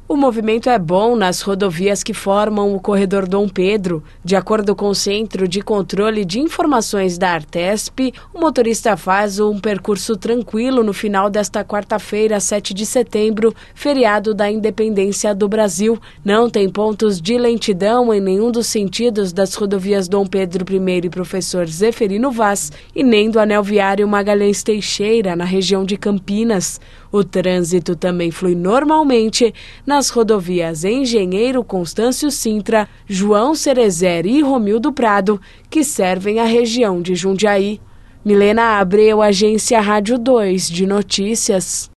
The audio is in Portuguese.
O movimento é bom nas rodovias que formam o corredor Dom Pedro. De acordo com o Centro de Controle de Informações da Artesp, o motorista faz um percurso tranquilo no final desta quarta-feira, 7 de setembro, feriado da Independência do Brasil. Não tem pontos de lentidão em nenhum dos sentidos das rodovias Dom Pedro I e Professor Zeferino Vaz e nem do anel viário Magalhães Teixeira, na região de Campinas. O trânsito também flui normalmente nas rodovias Engenheiro Constâncio Sintra, João Cerezer e Romildo Prado, que servem a região de Jundiaí. Milena Abreu, Agência Rádio 2 de Notícias.